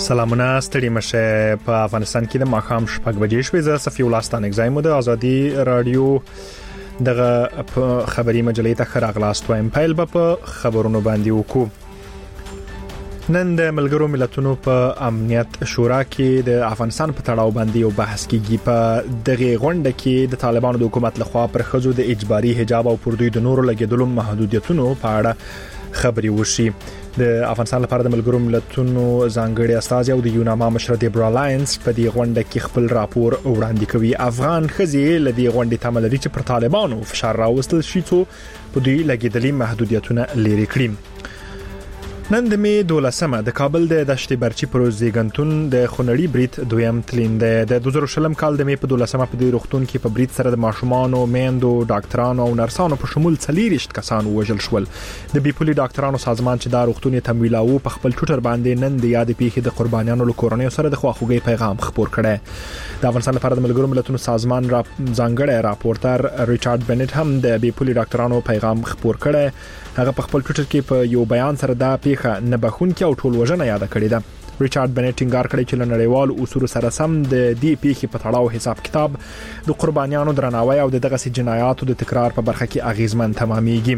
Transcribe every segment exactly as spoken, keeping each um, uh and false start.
سلامونه ستړي مشه په افغانستان کې د ماښام شپږ بجې شوې. زه صفي الله ستانک زایم د ازادي رادیو دغه خبري مجلې ته خراغلاست وایم. پیل په خبرونو باندې وکړو. نن د ملګرو ملتونو په امنیت شورا کې د افغانستان په تړاو باندې یو بحث کیږي. په دغه غونډه کې د طالبانو د حکومت لخوا پر خځو د اجباري حجاب او پر دوی د نورو لګیدلو محدودیتونو په اړه خبري وشي. د افغانستان لپاره د ملګرو ملتونو ځانګړي استاذ او د یوناما مشر دیبرا لاینز په دې غونډه کې خپل راپور وړاندې کوي. افغان خځې لدی غونډې تمل لري چې پر طالبانو فشار راوستل شي څو په دوی لګیدلي محدودیتونه لري کړي. نن د می دولسمه د کابل د دشت برچی پروزیګنتون د خونړی بریټ دویم تلین د دوه زره شلم کال د می په دولسمه په دې روغتون کې په بریټ سره د ماشومان او میندو ډاکټرانو او نرسانو په شمول څلېرشت کسان وژل شول. د بیپولي ډاکټرانو سازمان چې دا روغتون تمویلاوه په خپل ټوټر باندې نن د یاد پیښې د قربانیانو له کورنۍ سره د خواخوږي پیغام خپور کړي. د افغانستان لپاره د ملګرو ملتونو سازمان را ځانګړی راپورټر ریچارډ بنټ هم د بیپولي ډاکټرانو پیغام خپور کړي. هغه په خپل ټوټر کې په یو بیان سره دا پیښه نه بخون کې او ټول وژنه یاد کړې ده. ریچارډ بنټ ټینګار کړی چې نړیوال اصول سره سم د دې پیښې په تړاو حساب کتاب د قربانیانو درناوی او دغه سي جنایاتو د تکرار په برخه کې اغیزمن تمامېږي.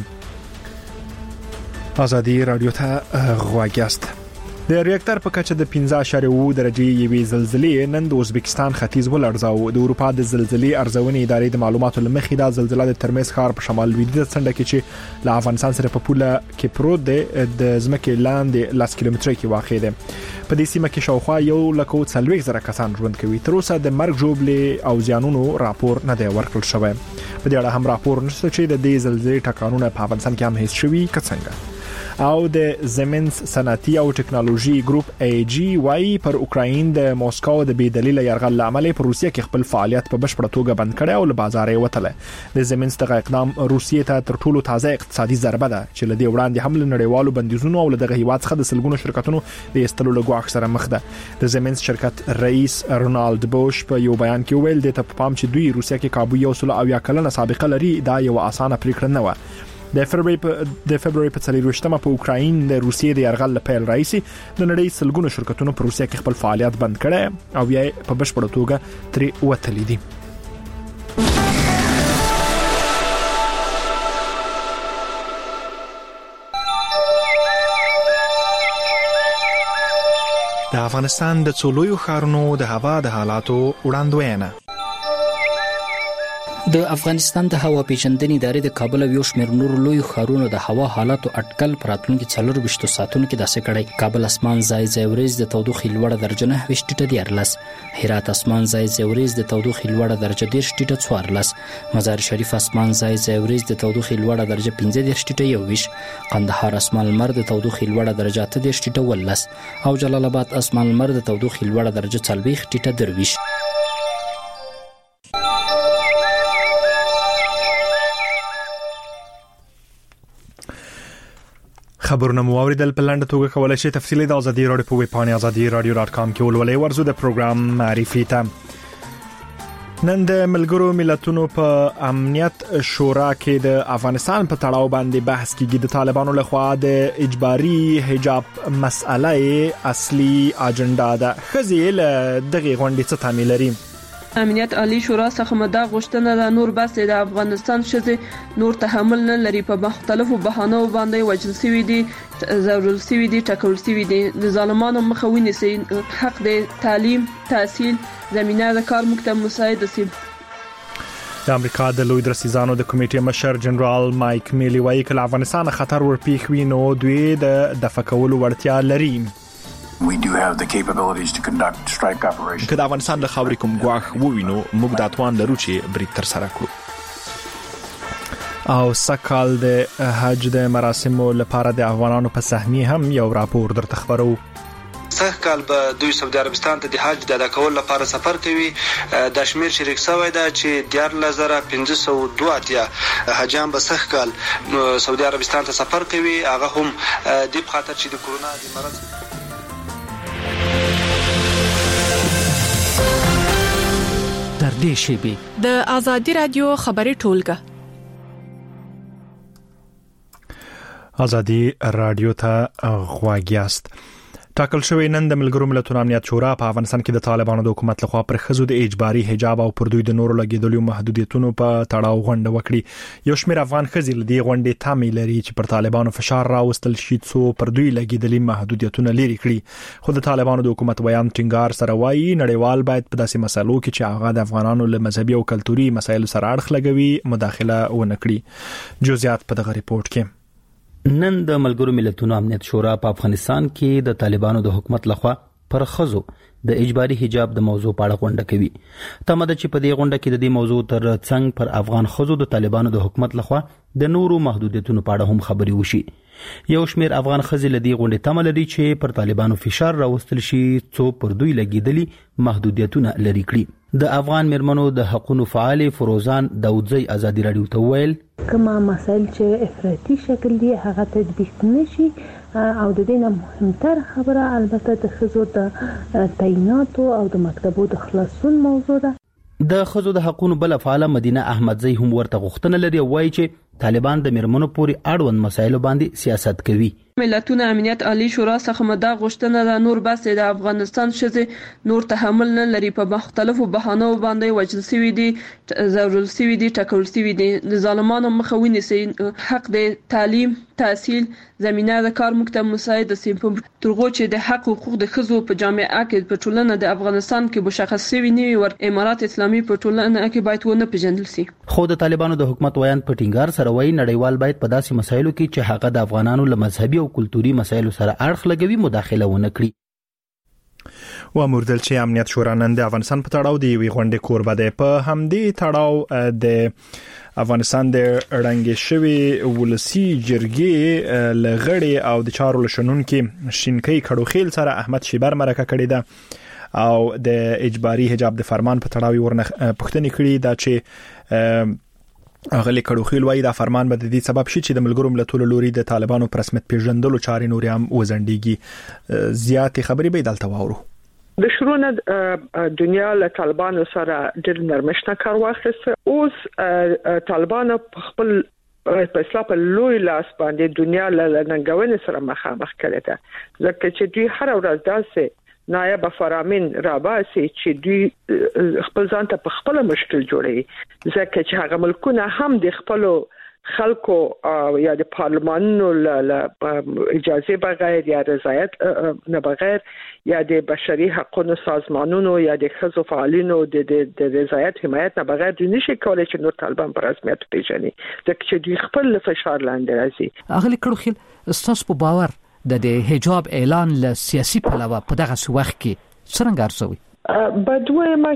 ازادي رادیو ته غواګیاست. د ریاکټر په کچه د پنځه اعشاریه اووه درجې یوې زلزلې نن د ازبکستان ختیځ ولړزاو. د اروپا د زلزلې ارزونې ادارې د معلوماتو لمخې دا زلزلہ د ترمز ښار په شمال لویدیځ څنډه کې چې له افغانستان سره په پوله کې پروت دی د ځمکې لاندې لاس کیلومتره کې واقع دی. په دې سیمه کې شاوخوا یو لکه څلوېښت زره کسان ژوند کوي. تر اوسه د مرګ ژوبلې او زیانونو راپور نه دی ورکړل شوی. په دې اړه هم راپور نشته چې د دې زلزلې ټکانونه په افغانستان کې هم هیڅ شوي کڅنګه. او د زمینس صنعتي او ټکنالوژي ګروپ ای جی واي پر اوکراین د موسکو د بې دلیل يرغل لامل په روسیه کې خپل فعالیت په بشپړه توګه بند کړی او له بازار یې وتله. د زمینس دغه اقدام روسیې ته تر ټولو تازه اقتصادي ضربه ده چې لدی وړاندې هم له نړیوالو بندیزونو او له دغه هیواد څخه د سلګونو شرکتونو د ایستلو لګواښ سره مخ ده. د زمینس شرکت رئیس رونالد بوش په یو بیان کې ویل د ته پام چې دوی روسیه کې کابو یو سل او یا کلنه سابقه لري دا یو اسانه پریکړه نه و. د فبرवरी په د فبرवरी په څلورویشتمه په اوکراین د روسیې د يرغل لپاره رئیسي د نړۍ سلګونو شرکتونو په روسیه کې خپل فعالیت بند کړي او یې په بشپړه توګه ترې وتلې دي. د افغانستان د څولوي ښارونو د هوا د حالاتو وړاندوینه. د افغانستان د هوا پیژندنې ادارې د کابل او یو شمېر نور لوی ښارونو د هوا حالاتو اټکل پراتلونکو څلور وشتو ساعتونو کې داسې کړی. کابل اسمان ځای ځای ورځ د تودوخې لوړه درجه نه وشت ټیټه دیارلس، هرات اسمان ځای ځای ورځ د تودوخې لوړه درجه ډیر ټیټه څوارلس، مزار شریف اسمان ځای ځای ورځ د تودوخې لوړه درجه پنځه دېرش ټیټه یو ویش، قندهار اسمان لمر د تودوخې لوړه درجه اته دېرش ټیټه ولس او جلال آباد اسمان لمر د تودوخې لوړه درجه څلوېښت ټیټه درویش. خبرونه مو اوریدل په لاندې توګه کولای شئ تفصیلی د ازادي رادیو په ویب پاڼه ازادي رادیو ډاټ کام کې ولولئ. ورزو د پروګرام معرفي ته. نن د ملګرو ملتونو په امنیت شورا کې د افغانستان په تړاو باندې بحث کیږي. د طالبانو لخوا د اجباري حجاب مسأله اصلي اجنډا ده. خځې له دغه غونډې څخه تعمیل لري. امنیت عالی شورا څخه مدا غوښتنه د نور بس د افغانستان شته نور تحمل نه لري په مختلفو بهانو باندې وجل سوي دي ضروري سوي دي ټاکل سوي دي د ظالمانو مخه ونیسي حق د تعلیم تحصیل زمينه د کار مکتب مساعد سي. د امریکا د لوی درسیزانو د کمیټې مشر جنرال مایک میلی وايي چې افغانستان خطر ورپېښ وي نو دوی د دفع کولو وړتیا لري. We do have the capabilities to conduct strike operations. که د افغانستان د خاورې کوم ګواښ ووینو موږ د اتوان لرو چې بریټ تر سره کړو. او سکهال د حج د مراسمو لپاره د افغانانو په سهمیه هم یو راپور درته خبرو. سږکال به دوی سعودي عربستان ته د حج د ادا کولو لپاره سفر کوي. د شمیر شریک شوی دا چې دیارلس زره پنځه سوه دوه اتیا حاجیان به سږکال سعودي عربستان ته سفر کوي. هغه هم د په خاطر چې د کورونا د مرض در دې شیبي د ازادي رادیو خبري ټولګه. ازادي رادیو ته غواګیاست. ټاکل شوی نن د ملګرو ملتونو امنیت شورا په افغانستان کې د طالبانو د حکومت لخوا پر خزو د اجباري حجاب او پر دوی د نورو لګیدلو محدودیتونو په تړاو غونډه وکړي. یو شمېر افغان ښځې له دې غونډې تمه لري چې پر طالبانو فشار راوستل شي څو پر دوی لګیدلي محدودیتونه لري کړي. خو د طالبانو د حکومت بیان ټینګار سره وایي نړیوال باید په داسې مسلو کې چې هغه د افغانانو له مذهبي او کلتوري مسایلو سره اړخ لګوي مداخله ونه کړي. جزئیات په دغه ریپورت کې. نن د ملګرو ملتونو امنیت شورا په افغانستان کې د طالبانو د حکومت لخوا پر خزو د اجباري حجاب د موضوع په اړه غونډه کوي. تمه ده چې په دې غونډه کې د دې موضوع تر څنګ پر افغان خزو د طالبانو د حکومت لخوا د نورو محدودیتونو په اړه هم خبري وشي. یو شمېر افغان خزې له دې غونډې تمه لري چې پر طالبانو فشار راوستل شي څو پر دوی لګیدلي محدودیتونه لري کړي. د افغان مرمنو د حقوقو فعال فروزان داودزی ازادي رادیو ته ویل کما مسایل چې افراطي شکل دي هغه تطبیق نشي او د دې نه مهمتر خبره البته د خزو د تعیناتو او د مکتبو د خلاصون موضوع ده. د خزو د حقوقو بل فعال مدینه احمدزی هم ورته غوښتنه لري او وایي چې طالبان د مرمنو پورې اړوند مسایلو باندې سیاست کوي. ملتونو امنیت عالی شورا څخه مدا غوښتنه د نور بس د افغانستان شزه نور تحمل نه لري په مختلفو بهانو باندې وجل سوي دي ضروري سوي دي ټاکل سوي دي د ظالمانو مخه ونیسي حق د تعلیم تحصیل زمينه د کار مکتب مساعد سیمپل ترغو چې د حق حقوق د خزو په جامعه کې په ټولنه د افغانستان کې مشخص سوي نیوي ور امارات اسلامي په ټولنه کې باید ونه پیژندل شي. خو د طالبانو د حکومت ویان په ټینګار سره وایي نړیوال باید په داسې مسایلو کې چې هغه د افغانانو له مذهبي او کلتوري مسایلو سره اړخ لګوي مداخله ونه کړي. و موردل چې امنیت شورا نن د افغانستان په تړاو دی وی غونډه کوربه ده. په همدې تړاو د افغانستان د رنګ شوی ولسی جرګې لغړی او د چارو لشنون کې شینکۍ کډوخیل سره احمد شیبر مرکه کړی ده او د اجباري حجاب د فرمان په تړاو ورنه پښتنې کړی دا چې اغلی کډوخیل وایي دا فرمان به د دې سبب شي چې د ملګرو ملتونو لوري د طالبانو پر رسمیت پیژندلو چارې نور هم وزندېږي. زیاتې خبرې به دلته واورو. د شروع دنیا له طالبانو سره ډېر نرمښت کار واخیسته. اوس طالبانو خپل په اصلاح په لوی لاس باندې دنیا له ننګونې سره مخامخ کړي ده ځکه چې دوی هر ورځ داسې نایب فرامین راباسي چې دوی خپل ځان ته په خپل مشکل جوړي ځکه چې هغه ملکونه هم د خپل خلکو یا د پارلمانونو له اجازه بغیر یا رضایت نه بغیر یا د بشري حقوقو سازمانونو یا د خزو فعالینو د د رضایت حمایت نه بغیر دوی نشي کولای چې نور طالبان په رسمیت پیژني ځکه چې دوی خپل فشار لاندې راځي. اغلی کډوخیل استاس په باور د د حجاب اعلان له سیاسي پلوه په دغه وخت کې څنګه ارزوي؟ بدوی ما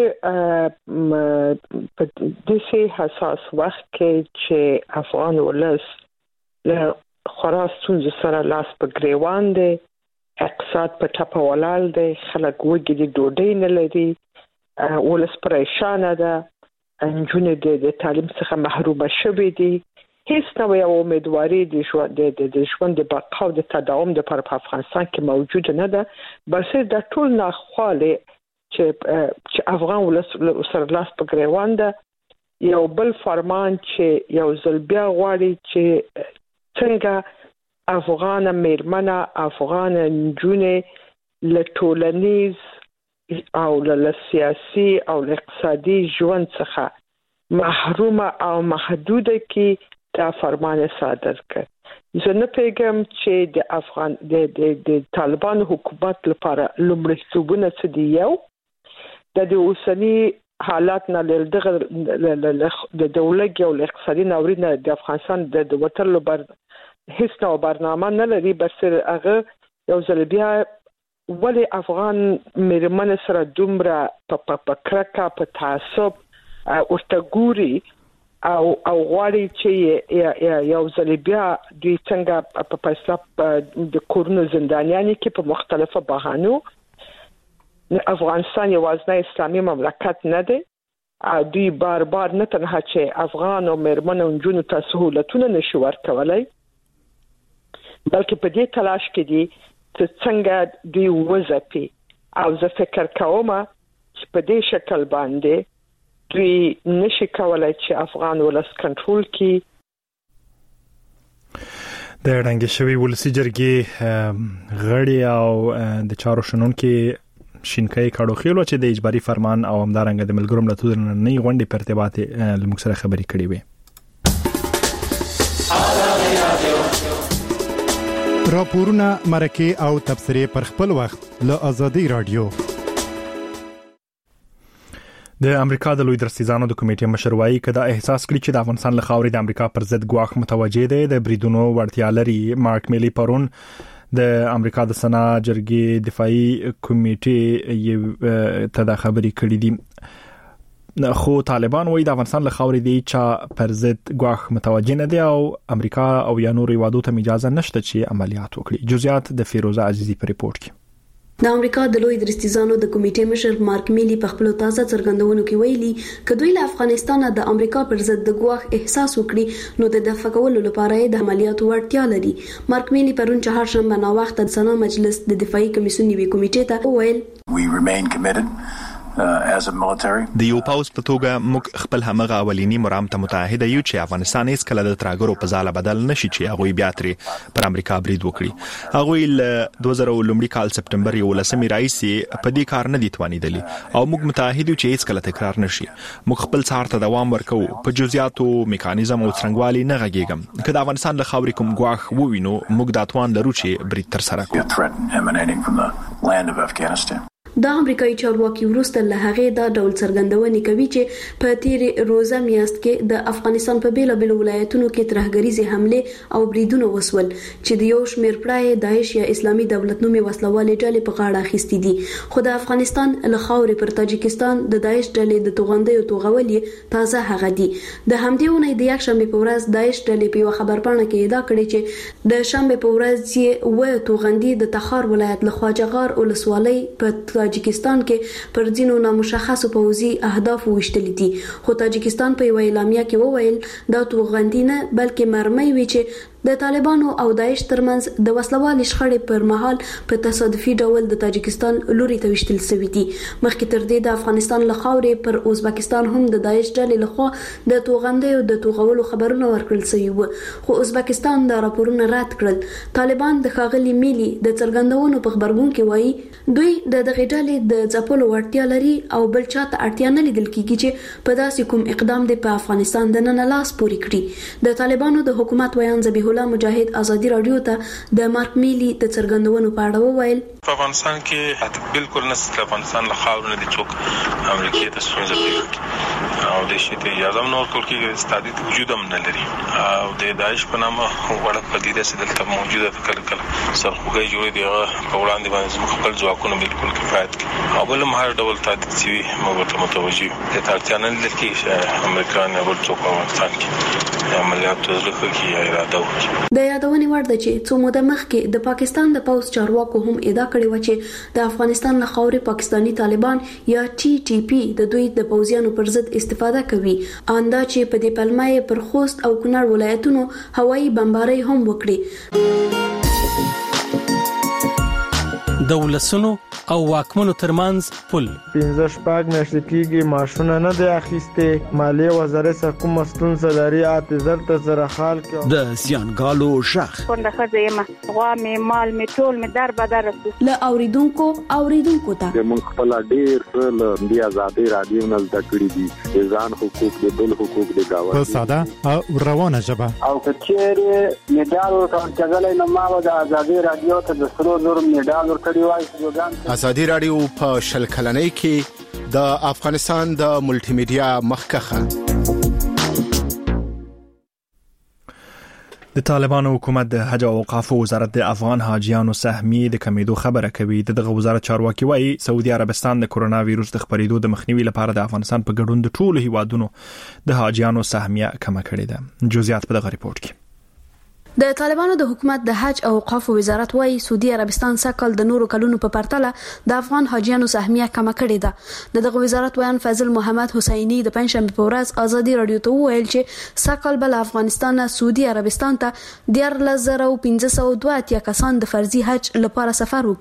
چې په داسې حساس وخت کې چې افغان ولس له خلاص ستونزو سره لاس په ګریوان دی، اقتصاد په ټپه ولاړ دی، خلک وږي دي، ډوډۍ نه لري، ولس پریشانه ده، نجونې د تعلیم څخه محرومه شوي دي، هیڅ نوې امیدواري د ژوند د ژوند د بقا او د تداوم لپاره په افغانستان کې موجود نه ده. بس د ټول ناخواله چې چې افغان ولس سره لاس په ګریوان ده. یو بل فرمان چې یو ځل بیا غواړي چې څنګه افغان میرمنه افغان نجونې له ټولنیز او له سیاسي او اقتصادي ژوند څخه محرومه او محدوده کې دا فرمان صادر کړ. زه نه پیغام چې د افغان د د د طالبان حکومت لپاره لومړیتوبونه څه دي. یو د اوسنی حالات نه دغه د دولت او اقتصادي ناورین د افغانستان د وټرلو بر هیڅ نو برنامه نه لري. بس هغه یو ځل بیا ولی افغان میرمن سره دومره په په کرکا په تعصب ورته ګوري او او غواړي چې یو ځل بیا دوی څنګه په پاسه د کورونو زندانیان کې په مختلفو بهانو. افغانستان یوازې اسلامي مملکت نه دی. دوی بار بار نه تنها چې افغان او میرمن او نجونو ته سہولتونه نشي ورکولای بلکې په دې تلاش کې دي چې څنګه دوی وځپي. او زه فکر کوم چې په دې شکل باندې دوی نشي کولای چې افغان ولس کنټرول کړي. د رنګ شوی ولسی جرګې غړي او د چارو شنونکو شینکای کاړو خېلو چې د اجباري فرمان او همدارنګ د ملګرو ملتونو نه غونډې په ارتباط لمږ سره خبرې کړې وې. راپورونه مرکه او تبصره پر خپل وخت له آزادي رادیو. د امریکا د لوی درستیزانو د کمیټې مشر وايي کدا احساس کړی چې د افغانستان له خاورې د امریکا پر ضد ګواښ متوجه دی د بریدونو وړتیا لري. مارک میلی پرون د امریکا د سنا جرګې دفاعي کمیټې ته د خبرې کړې دي. خو طالبان وایي د افغانستان له خاورې دی چې پر ضد ګواښ متوجه نه دی او امریکا او یا نور هیوادو ته اجازه نشته چې عملیات وکړي. جزئیات د فیروزه عزیزی په ریپورت کې. د امریکا د لوی درستیزانو د کمیټې مشر مارک میلی په خپل تازه څرګندونو کې ویلي چې دوی له افغانستان د امریکا پر ضد د ګواښ احساس وکړي نو د دفاع کولو لپاره د عملیاتو وړتیا لري. مارک میلی پرون چهارشنبه نا وخت د سنا مجلس د دفاعي کمیسیون نیوي کمیټې ته وویل We remain committed Uh, as a military. د یو پاوز په توګه موږ خپل همغه اولینی مرام ته متحده یو چې افغانستان هیڅ کله د تراګرو په ځاله بدل نشي چې هغه بیا ترې پر امریکا برید وکړي. هغه ل دوه زره لومړي کال سپټمبر یولسمې راځي په دې کار نه دي توانیدلی او موږ متحد یو چې هیڅ کله تکرار نشي. موږ خپل څار ته دوام ورکو په جزئیاتو میکانیزم او څنګهوالي نه غږیږم. کله افغانستان له خاورې کوم ګواښ ووینو موږ د اتوان لرو چې برید تر سره کوو. د امریکایي چارواکي ورسته له هغه د ډول څرګندونې کوي چې په تیر روزه میاشت کې د افغانستان په بیل بیل ولایتونو کې ترهګریزي حمله او بریدونه وسول چې د یو شمېر پرای داعش یا اسلامي دولت نومي وسلوالې ډلې په غاړه اخیستې دي. خو د افغانستان له خاورې پر تاجکستان د داعش ډلې د توغندۍ او توغولې تازه هغه دي. د همدې ونې د یک شنبه په ورځ داعش ډلې په خبرپاڼه کې ادعا کړې چې د شنبه په ورځ یې و توغندۍ د تخار ولایت له خواجهغار ولسوالۍ په تاجکستان کې پر ځینو نامشخصو پوځي اهداف وشتل دي. خو تاجکستان په یو اعلامیه کې وویل دا توغندۍ نه بلکې مرمۍ وی چې د طالبانو او داعش ترمنځ د وسلوال شخړې پر مهال په تصادفي ډول د تاجکستان لوري ته وشتل شوی دي. مخکې تر دې د افغانستان له خاورې پر ازبکستان هم د داعش ډلې لخوا د توغندۍ او د توغولو خبرونه ورکړل شوی و خو ازبکستان دا راپورونه رد کړل. طالبان د ښاغلي میلی د څرګندونو په خبرګون کې وایي دوی د دغه ډلې د ځپلو وړتیا لري او بل چاته اړتیا نه لیدل کیږي چې په داسې کوم اقدام د په افغانستان د نن لاس پوري کړي. د طالبانو د حکومت ویان ذبیح الله مجاهد آزادي رادیو ته د مارک میلی د څرګندونو په اړه وویل په افغانستان کې بالکل نسل افغانستان له خاور نه دي څوک امریکای ته ستونزه پیدا کړي او د شي ته اجازه نور کول کې استادیت وجود هم نه لري او د داعش په نامه وړه پدیده چې دلته موجوده فکر کړ سرخوږی جوړې دی په وړاندې باندې زموږ خپل ځواکونه بالکل کفایت کوي او بل مهار ډول تادید شوی موږ ته متوجي د ترتیب نه لکه چې امریکا نه ورته په افغانستان کې عملیات تزریق کوي یا اراده وکړي. د یادونې وړ ده چې څو موده مخکې د پاکستان د پوز چارواکو هم ادعا کړې و چې د افغانستان له خاورې پاکستانی طالبان یا ټي ټي پی د دوی د پوزیانو پر ضد استفاده کوي. اندا چې په دې پلمه پر خوست او کونړ ولایتونو هوایي بمبارۍ هم وکړي. د ولسونو او واکمنو ترمنځ پل پنځه شپږ میاشتې کېږي ماشونه نه دی اخیستې. مالیې وزارت کوم ستونزه لري اته زر زره خال کې د زیانګالو شخ څنګه خزه ما غوا می مال می ټول می در بدر له اوریدونکو اوریدونکو ته د مونږ خپل ډیر څه د آزادي رادیو نه زده کړی دي ځان حقوق د بل حقوق د گاوه په ساده او روانه ژبه او کچېره میډال ورکړل کېدل نو ما د آزادي رادیو ته د سرو زر میډال ورکړی وای چې آزادي رادیو په شل کلنۍ کې د افغانستان د ملټي میډیا مخکخه. د طالبانو حکومت د حج او اوقاف وزارت د افغان حاجیانو سهمیې د کمیدو خبره کوي. دغه وزارت چارواکي وایي سعودي عربستان د کورونا وایروس د خپرېدو د مخنیوي لپاره د افغانستان په ګډون د ټولو هیوادونو د حاجیانو سهمیه کم کړې ده. جزئیات په دغه ریپورت کې. د طالبانو د حکومت د حج او اوقاف وزارت وايي سعودي عربستان سکل د نورو کلونو په پرتله د افغان حاجیانو سهمیه کم کړې ده. دغه وزارت ویان فضل محمد حسینی د پنځشنبه په ورځ آزادي رادیو ته وویل چې سکل بل افغانستان سعودي عربستان ته د دیارلس زره پنځه سوه دوه اتیا کسان د فرضي حج لپاره سفر وکړي.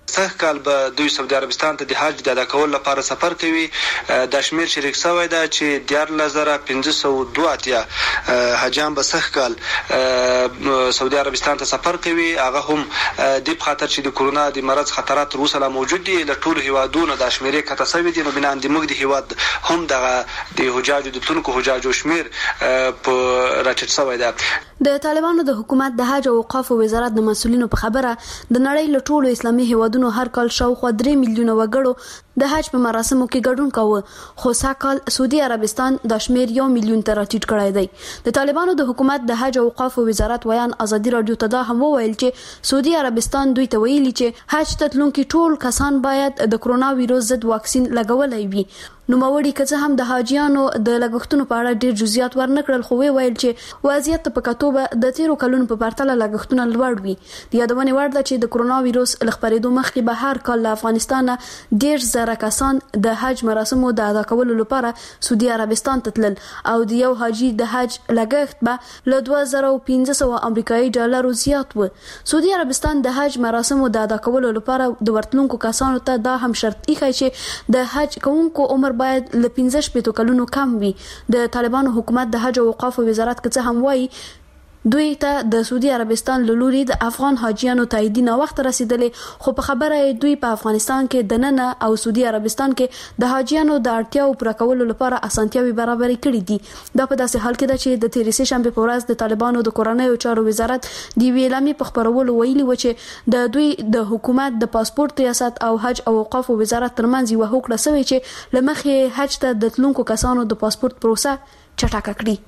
سخت کال به دوی سعودي عربستان ته د حج د ادا کولو لپاره سفر کوي. د شمیر شریک شوی دا چې دیارلس زره پنځه سوه دوه اتیا حجام به سخت کال سعودي عربستان ته سفر کوي. هغه هم د خاطر چې د کورونا د مرض خطرات تر اوسه لا موجود دي. له ټولو هیوادونو د شمیرې کته شوی دي، نو بنا د موږ د هیواد هم دغه د حجاجو د تونکو حجاجو شمیر په راټیټ شوی ده. د طالبانو د حکومت د حج او اوقاف وزارت د مسؤلینو په خبره د نړۍ له ټولو اسلامي هیوادونو هر کال شاوخوا درې میلیونه وګړو د حج په مراسمو کې ګډون کاوه، خو ساکال سعودي عربستان د شمیر یو میلیون ته راټیټ کړی دی. د طالبانو د حکومت د حج او اوقاف وزارت ویان ازادي رادیو ته دا هم وویل چې سعودي عربستان دوی ته ویلي چې حج ته تلونکي ټول کسان باید د کرونا وایروس ضد واکسین لګولای وي. نو موري کزه هم د حاجیانو د لګښتونو په اړه ډیر جزئیات ورنکړل، خو ویل چې وضعیت په کتوبه د تیرو کلونو په پرتله لګښتونه لوړ وي. د یادونه وړ ده چې د کرونا وایروس لخپریدو مخکې به هر کال له افغانستان ډیر زره کسان د حج مراسمو د ادا کولو لپاره سعودي عربستان ته تلل او د یو حاجی د حج لګښت به له دوه زره پنځه سوه امریکایي ډالرو زیات و. سعودي عربستان د حج مراسمو د ادا کولو لپاره د ورتلونکو کسانو ته دا هم شرط ایښی چې د حج کوونکو عمر باید ل پنځه شپږ کلونو کم وي. د طالبانو حکومت د حج او اوقاف وزارت کې هم وایي دوی ته د سعودي عربستان له لوري د افغان حاجیانو تایید نه وخت رسیدلې، خو په خبره دوی په افغانستان کې د نن او سعودي عربستان کې د حاجیانو د اړتیاو پوره کولو لپاره اسانتیاوي برابرې کړې دي. دا په داسې حال کې ده چې د تیرې سه شنبه په ورځ د طالبانو د کورنیو چارو وزارت د ویلامي په خبرولو ویلي و چې د دوی د حکومت د پاسپورت ریاست او حج او اوقاف وزارت ترمنځ یو هوکړه شوې چې لمخې حج ته د تلونکو کسانو د پاسپورت پروسه چټکه کړي.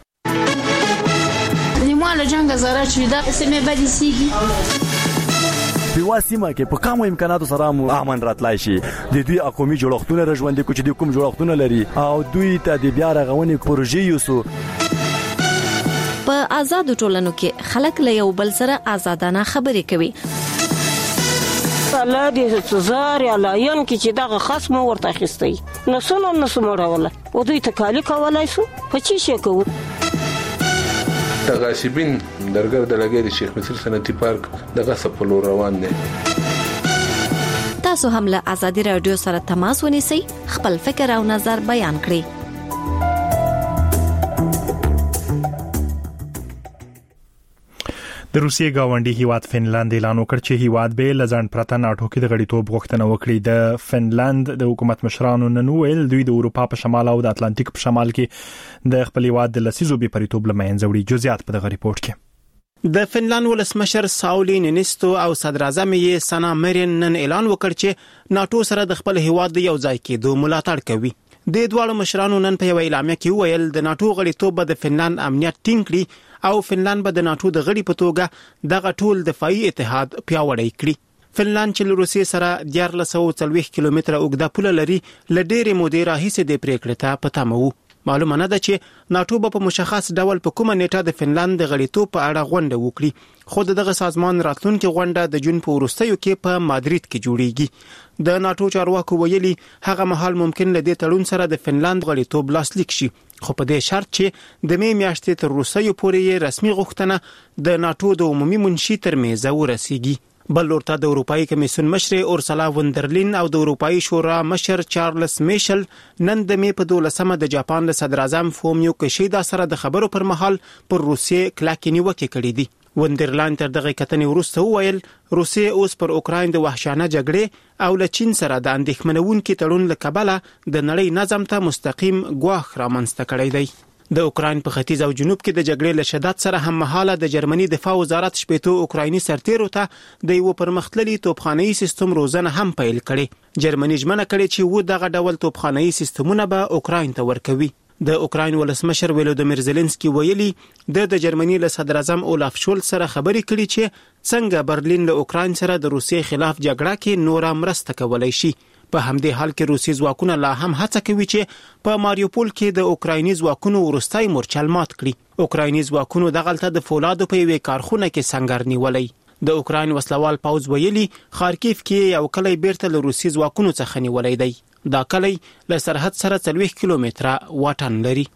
له جنگ زره چې دا سمې بدې سیږي په واسمه کې په کومو امکاناتو سره مو امن راتلای شي. د دوی اقومي جوړښتونه رژوندې کوچ دي کوم جوړښتونه لري او دوی ته د بیا رغونې پروژې یوسو. په آزاد ټولنو کې خلک له یو بل سره آزادانه خبرې کوي. الله دې سزار یا لاین کې چې دغه خصم ورته اخیستی نو سونو نو سموړول او دوی ته کالی کولای شو په چی شي کوو. غاصبین درګر د لګیری شیخ مصر صنعتي پارک دغه سپلو روان دي. تاسو هم له آزادي رادیو سره تماس ونیسئ، خپل فکر او نظر بیان کړئ. د روسیې گاونډي هیواد فنلند اعلان وکړ چې هیواد به لزان پرته ناټو کې د غړیتوب غوښتنه وکړي. د فنلند د حکومت مشرانو نن ویل دوی د اروپا په شمال او د اتلانتیک په شمال کې د خپل هیواد د لسیزو به پریتوب لمنځه وړي. جزئیات په دغه ریپورت کې. د فنلند ولسمشر ساولی نینیستو او صدر اعظم یې سنا مرین نن اعلان وکړ چې ناټو سره د خپل هیواد د یو ځای کېدو ملاتړ کوي. د دوه مشرانو نن په یو اعلامیه کې ویل د ناټو غړیتوب د فنلند امنیت ټینګ کړي او فنلند به د ناټو د غړي په توګه دغه ټول دفاعي اتحاد پیاوړی کړي. فنلند چې له روسیې سره دیارلس سوه څلوېښت کیلومتره اوږده پوله لري له ډېرې مودې راهیسې د پریکړې ته په تمه وو. معلومه نه ده چې ناټو به په مشخص ډول په کومه نیټه د فنلند د غړیتوب په اړه غونډه وکړي، خو دغه سازمان راتلونکي غونډه د جون په وروستیو کې په مادرید کې جوړیږي. د ناټو چارواکو ویلي هغه مهال ممکن له دې تړون سره د فنلند غړیتوب لاسلیک شي، خو په دې شرط چې د می میاشتې تر روسیې پورې رسمي غوښتنه د ناټو د عمومي منشي تر میزه ورسیږي. بل ورته د اروپאי کمیسیون مشر اورسلا وندرلین او د اروپאי شورا مشر چارلز میشل نن د می په دولسمه د جاپان له صدر اعظم فومیو کیشیدا سره د خبرو پر مهال پر روسیې کلکې نیوکې کړې دي. وندرلاند تر دغه کتنې وروسته وویل روسیې اوس پر اوکراین د وحشیانه جګړې او له چین سره د اندېښمنونکي تړون له کبله د نړۍ نظم ته مستقیم ګواښ رامنځته کړی دی. د اوکراین په ختیځ او جنوب کې د جګړې له شدت سره هم مهاله د جرمني دفاع وزارت شپېتو اوکرایني سرتیرو ته د یو پرمختللي توپخانه‌ي سیستم روزنه هم پیل کړي. جرمني ژمنه کړې چې و دغه ډول توپخانه‌ي سیستمونه به اوکراین ته ورکوي. د اوکراین ولسمشر ولودیمیر زيلنسکي ویلي د د جرمني له صدر اعظم اولاف شولز سره خبرې کړي چې څنګه برلین له اوکراین سره د روسیې خلاف جګړه کې نور مرسته کولای شي. په همدې حال کې روسي ځواکونه لا هم هڅه کوي چې په ماریوپول کې د اوکرایني ځواکونو ورستای مورچل مات کړي. اوکرایني ځواکونو دغلته د فولادو په یوې کارخونه کې سنگر نیولای. د اوکراین وسلوال پاوز ویلي خارکیف کې یو کلی بیرته له روسي ځواکونو څخه نیولای دی. دا کلی له سرحد سره څلوېښت کیلومتره واټن لري.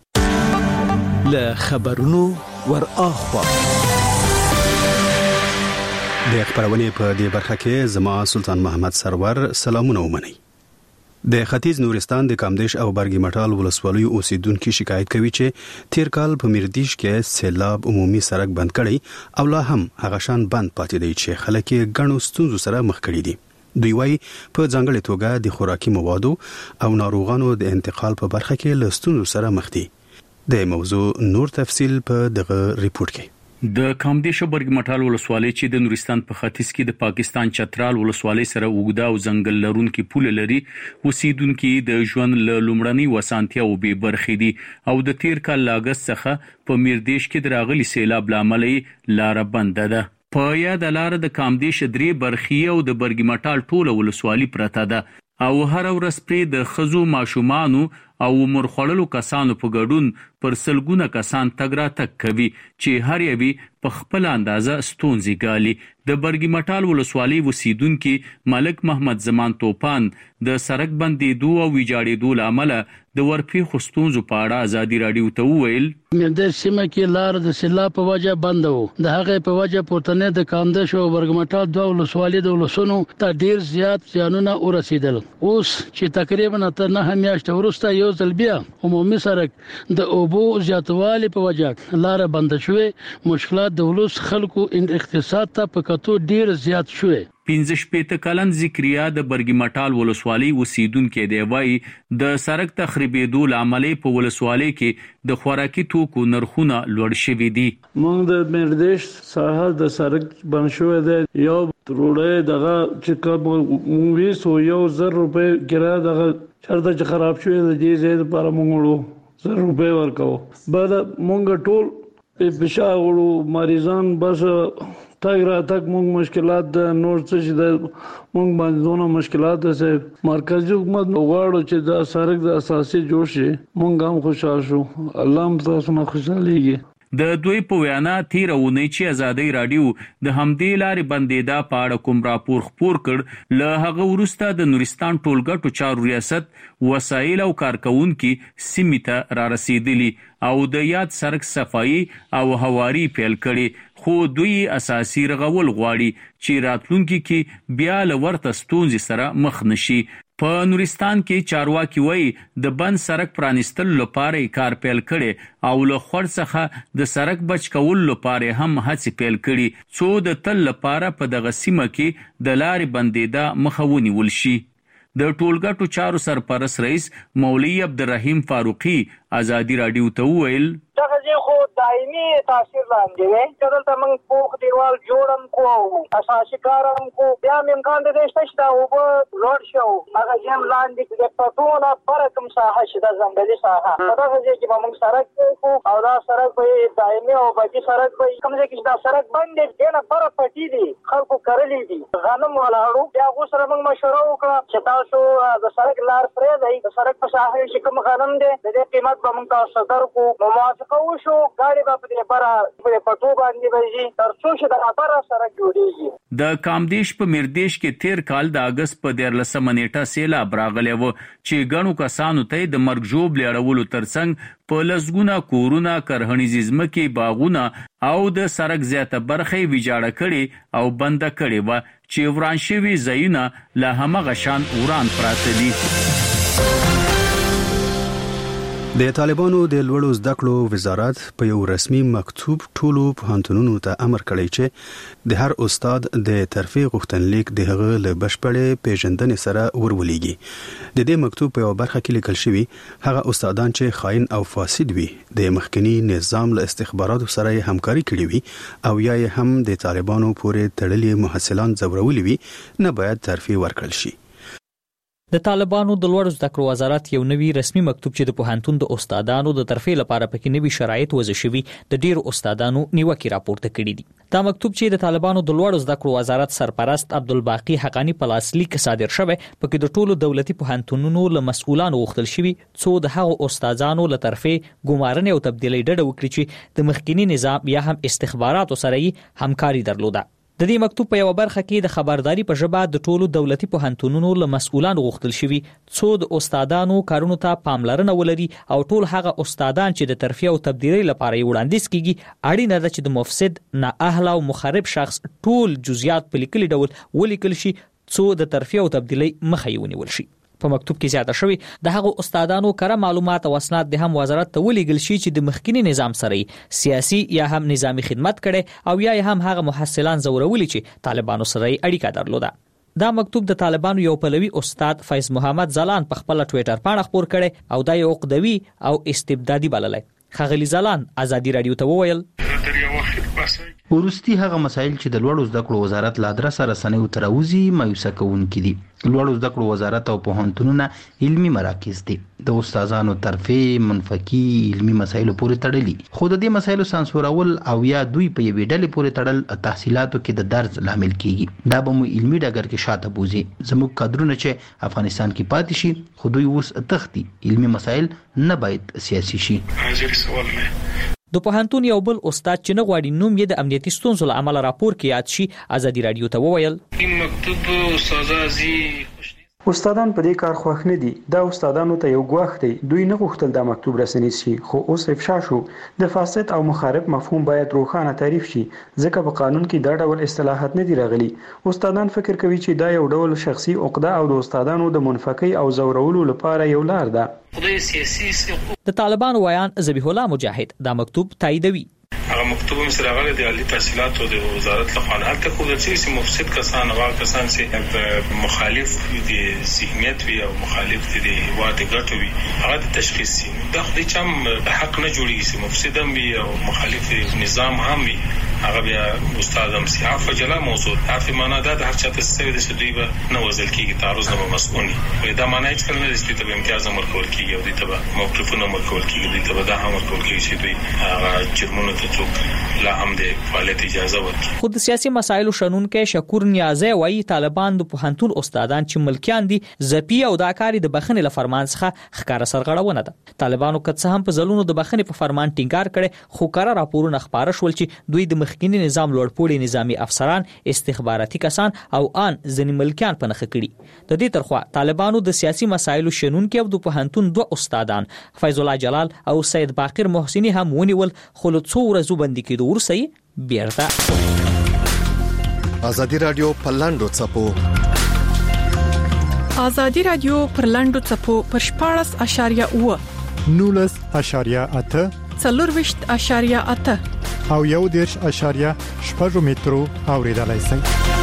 له خبرونو ور اخوا د خبرونې په دې برخه کې زما سلطان محمد سرور سلامونه ومني. د ختیځ نورستان د کامدیش او برګی مټال ولسوالیو اوسیدونکو شکایت کوي چې تیر کال په میردیش کې سیلاب عمومي سړک بند کړي او لا هم هغه شان بند پاتې دی چې خلک یې ګڼو ستونزو سره مخ کړي دي. دوی وايي په ځانګړي توګه د خوراکي موادو او ناروغانو د انتقال په برخه کې له ستونزو سره مخ دي. د موضوع نور تفصیل په دغه ریپورت کې. د کامدیش برګ مټال ولسوالۍ چې د نورستان په ختیځ کې د پاکستان چترال ولسوالۍ سره وګدا او ځنګل لرونکي پوله لري، اوسیدونکو د ژوند له لومړني وسانتیا او به برخې دي او د تیر کال لاګست څخه په میردیش کې د راغلي سیلاب لامل لار بنده ده. په یاد لار د کامدیش درې برخې او د برګ مټال ټوله ولسوالۍ پرته ده او هر ورځ پرې د خزو ماشومانو او عمر خوړلو کسانو په ګډون پر سلګونه کسان تګ را تګ کوي چې هر یوی په خپل اندازه ستونزې ګالي. د برګی مټال ولسوالۍ اوسیدونکو ملک محمد زمان توپان د سړک بندیدو او ویجاړېدو لامل د ورپی خستونزو په اړه ازادي رادیو ته وویل. مردیش سیمه کې لار د سیلاب په وجه بند وو. د هغه په وجه پورتنه د کامدیش او برګ مټال دوه ولسوالۍ د ولسونو ته ډیر زیات زیانونه ورسیدل. اوس چې تقریبا تر نه میاشتې وروسته یو ځل بیا عمومي سړک د اوبو زیاتوالي په وجه لار بند شوې، مشکلات د ولس خلکو اقتصاد ته په کتو ډیر زیات شوې. پنځه شپېته کلن ذکریا د برګی مټال ولسوالۍ اوسیدونکو دی وایي د سړک تخریبېدو لامل په ولسوالۍ کې د خوراکي توکو نرخونه لوړ شوي دي. موږ د مردیش ساحه د سړک بند شوی دی. یو روډه دغه چې کوم موږ سو یو زر روپے ګرا دغه چرته چې خراب شوی دی دې زید لپاره موږ زر روپے ورکو. بعد موږ ټول بشاغړو مریضان بس تاګ را تک موږ مشکلات د نور څه چې د موږ باندې دونه مشکلات سه مرکزی حکومت غواړي چې دا سړک د اساسي جوړ شي. موږ هم خوشاله شو. الله هم تاسو نه خوشاليږي. د دوی په وینا تیرونه چې ازادي رادیو د همدې لارې بندیدا پاړه کوم راپور خپور کړ له هغه ورسته د نورستان ټولګټو چارو ریاست وسایل او کارکونکو سیمه را رسیدلی او د یاد سړک صفایي او هواري پیل کړي، خو دوی اساسي رغول غواړي چې راتلونکي کې بیا لورته ستونزې سره مخ نشي. په نورستان کې چارواکي وایي د بند سړک پرانیستل لپاره کار پیل کړي او له خور څخه د سړک بچ کول لپاره هم هڅې پیل کړي څو د تل لپاره په دغه سیمه کې د لارې بندیدا مخاوني ولشي. د ټولګټو چارو سرپرست رئیس مولوی عبدالرحیم فاروقی ازادي رادیو ته وویل دغه خو دایمي تاثیر لاندې وي. دلته موږ پوخ دیوال جوړم کو اساسي کارم کو بیا امکان د دې شته او په لوړ شو هغه یم لاندې د پټونه پر کوم ساحه شته ځنګلي ساحه په دغه ځای کې موږ سړک کو او دا سړک په دایمي او باقي سړک په کوم ځای کې دا سړک باندې دنه پر پټي دي خلکو کړلې دي غنم ولاړو بیا غو سره موږ مشوره وکړه چې تاسو د سړک لار پرې دی د سړک په ساحه کې کوم غنم دي د دې قیمت به موږ تاسو درکو موافقه وشو. ګاډي به په بره په پټو باندې وځي تر څو چې د بره سره جوړیږي. د کامدیش په میردیش کې تیر کال د اگست په دیارلسمه نیټه سیلاب راغلی و چې ګڼو کسانو ته د مرګ ژوب لیړولو ترڅنګ په لسګونه کورونه، کرهنیزې ځمکې، باغونه او د سړک زیاته برخه ویجاړه کړي او بنده کړي و چې وران شوي ځایونه له همغه شان وران پراته دي. د طالبانو د لوړو زده کړو وزارت په یو رسمي مکتوب ټولو پوهنتونونو ته امر کړی چې د هر استاد د ترفیع غوښتنلیک د هغه له بشپړې پیژندنې سره ورولېږي. د دې مکتوب په یو برخه کې لیکل شوی هغه استادان چې خاين او فاسد وي د مخکنی نظام له استخباراتو سره همکاري کړې وي او یا هم د طالبانو پورې تړلي محصلان ځورولي وي نه باید ترفیع ورکړل شي. د طالبانو د لوړو زده کړو وزارت یو نوی رسمي مکتوب چې د پوهنتون د استادانو د ترفیع لپاره پکې نوي شرایط وضع شوي د ډیرو استادانو نیوکې راپورته کړي دي. دا مکتوب چې د طالبانو د لوړو زده کړو وزارت سرپرست عبدالباقی حقانی په لاسلیک صادر شوی پکې د ټولو دولتي پوهنتونونو له مسؤلانو غوښتل شوی څو د هغو استادانو له ترفیع ګمارنې او تبدیلۍ ډډه وکړي چې د مخکنی نظام یا هم استخباراتو سره یې همکاري درلوده. د دې مکتوب په یو برخه کې د خبرداري په ژبه د ټولو دولتي پوهنتونونو له مسؤلانو غوښتل شوي څو د استادانو کارونو ته پاملرنه ولري او ټول هغه استادان چې د ترفیع او تبدیلۍ لپاره یې وړاندیز کیږي اړینه ده چې د مفسد نااهله او مخرب شخص ټول جزئیات په لیکلي ډول ولیکل شي څو د ترفیع او تبدیلۍ مخه یې ونیول شي. په مکتوب کې زیاته شوی د هغو استادانو کره معلومات او اسناد د هم وزارت ته ولېږل شي چې د مخکینی نظام سره سیاسي یا هم نظامی خدمت کړي او یا هم هغه محصلان زورولي چې طالبانو سره اړیکه درلوده. دا مکتوب د طالبانو یو پلوي استاد فیض محمد زلان په خپل ټوئیټر باندې خبر کړي او دا یو عقدوي او استبدادي بللی. خغلی زلان ازادي رادیو ته وویل ورستی هغه مسایل چې د لوړو زده کړو وزارت لا درسه رسنیو تراوزی مایوسه کوونکې دي. لوړو زده کړو وزارت او پوهنتونونه علمي مراکز دي د استادانو ترفیع منفقي علمي مسایلو پورې تړلي خو د دې مسایلو سانسورول او یا دوی په یوې ډلې پورې تړل تحصیلاتو کې د درز لامل کیږي. دا به مو علمي ډګر کې شاته بوزي. زموږ کادرونه چې افغانستان کې پاتې شي خو دوی اوس تختی علمي مسایل نه باید سیاسي شي. د پوهنتون یو بل استاد چې نه غواړي نوم یې د امنیتي ستونزو له امله راپور کې یاد شي ازادي رادیو ته وویل این مکتوب استادازي استادان په دې کار خوښ نه دي. دا استادانو ته یو ګواښ دی. دوی نه غوښتل دا مکتوب رسنیز شي خو اوس افشا شو. د فاسد او مخالف مفهوم باید روښانه تعریف شي ځکه په قانون کې دا ډول اصطلاحات نه دي راغلي. استادان فکر کوي چې دا یو ډول شخصي عقده او د استادانو د منفقي او زورولو لپاره یو لار ده. د طالبانو ویان ذبیح الله مجاهد دا مکتوب تاییدوي. هغه مکتوب هم سره غلط دی عالی تحصیلات او د وزارت له خوا هلته خو د سیاسي مفسد کسان هغه کسان چې مخالف دي ذهنیت وي او مخالف دي د هیواد ګټو وي هغه د تشخیص سي دا خو د چم حق نه جوړیږي چې مفسد هم وي او مخالف نظام هم وي هغه بیا استاد هم سي عفو جلا موضوع عفو معنا دا د هر چا ته څه د سدوی به نه وزل کیږي تعرض نه مسؤوني وي دا معنا هیڅ کله نه رسېږي ته امتیاز امر کول کیږي او د تبع موقفونه امر کول کیږي د تبع دا هم امر کول کیږي چې دوی هغه جرمونه ته لا هم د فعالیت اجازه ورکړي. خو د سیاسي مسایلو شنونکو شکور نیازی وایي طالبان د پوهنتون استادان چې ملکیان دي زپی او دا کاری د بخښنې له فرمان څخه ښکارا سرغړونه ده. طالبانو که څه هم په ځلونو د بخښنې په فرمان ټینګار کړي خو کار راپورونه خبره شول چې دوی د مخکینی نظام لوړپوړي نظامی افسران استخباراتي کسان او ان ځنې ملکیان په نخښه کړي. د دې ترخوا طالبانو د سیاسي مسایلو شنونکو د پوهنتون دوه استادان فیض الله جلال او سید باقر محسنی هم ونیول خو له څو ورځو باندې کې د ورسي بیرته. ازادي رادیو په لاندو چپو ازادي رادیو پر لاندو چپو پر شپاړس اشاریه اوه نولس اشاریه اته څلورويشت اشاریه اته او یو دیرش اشاریه شپږ مترو اوریدلای شئ.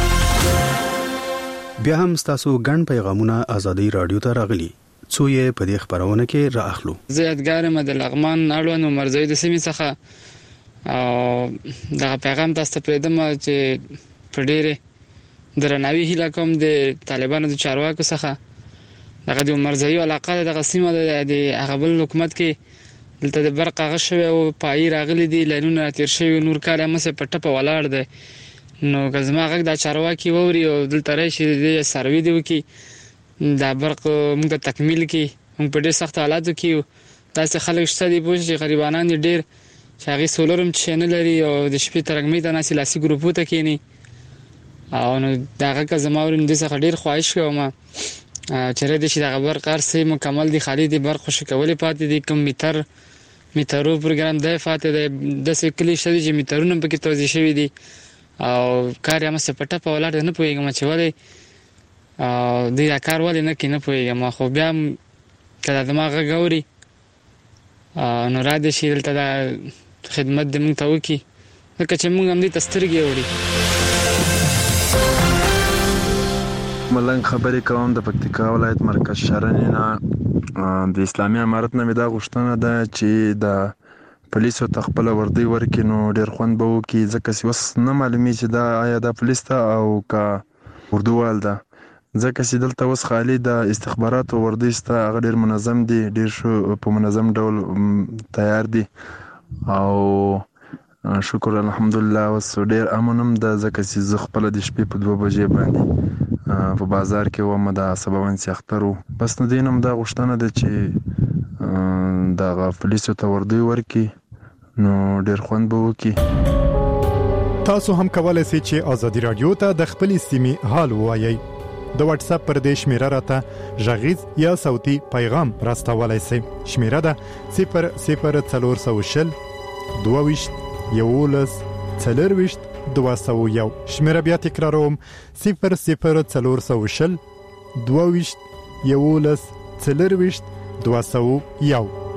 بیا هم تاسو ګڼ پیغامونه ازادي رادیو ته راغلي څو یې په دې خبرونه کې رااخلو. زیاتګار مد لغمان اړوند مرزوی د سیمې څخه او دا پیغام تاسو ته پېدم چې په ډېر درناوي هیله کوم د طالبانو د چارواکو څخه دغه د مرزوی علاقه د سیمه د هغه بل حکومت کې دلته د برق هغه شوی او پای راغلي دي لینونه تیر شوی نور کار هم څه په ټپه ولاړ دی نو کزما غږ د چارواکي ووري او دلته راشي د سروي دی وکي دا برق موږ ته تکمیل کی موږ په ډېر سخت حالاتو کې تاسو خلک شته دي پوه شي غریبانان دي ډېر چې هغه سولرم چینل لري او د شپې ترګمې ته ناسي لاسي ګروپو ته کېني او نو داغه که زماورم د څه ډېر خواهش کوم چې رې د شي د برق قرصې مکمل دي خالي دي برق خوش کولې پاتې دي کم میټر میټرو پروګرام د فاتې د د سکلی شته چې میټرونه پکې توزیع شوی دي او کار یې مس پټه په ولاړ نه پويګم چې ولې او د کار ولې نه کې نه پويګم خو بیا کله دماغ غوري نو را دي شي دلته د خدمت د مونږ ته وکي لکه چې مونږ هم دې تسترګي وړي. ملنګ خبرې کوم د پکتیکا ولایت مرکز شرنې نه د اسلامي امارت نه دا غوښتنه ده چې د پولیسو تخپل وردی ورکې نو ډېر خوند به وکي ځکه چې اوس نه معلومي چې دا آیا دا پولیس ته او کا اردووال ده ځکه چې دلته اوس خالي د استخباراتو وردی سته هغه ډېر منظم دي ډېر شو په منظم ډول تیار دي او شکر الحمدلله اوس ډېر امنم د ځکه چې زه خپل د شپې په دوه بجې باندې په بازار کې وم د سباوین سخترو بس نو دینم دا غوښتنه ده چې دا پولیسو ته وردی ورکي نو ډېر خوند به وکي. تاسو هم کولای شئ چې ازادي رادیو ته د خپل سیمې حال ووایئ. د واتس اپ پر دې شمیره راته غږیز یا صوتي پیغام راستولای شئ. شمیره ده صفر صفر څلور سوه شل دوه ویشت یولس څلور ویشت دوه سوه یو. شمیره بیا تکراروم صفر صفر څلور سوه شل دوه ویشت یولس څلور ویشت دوه سوه یو.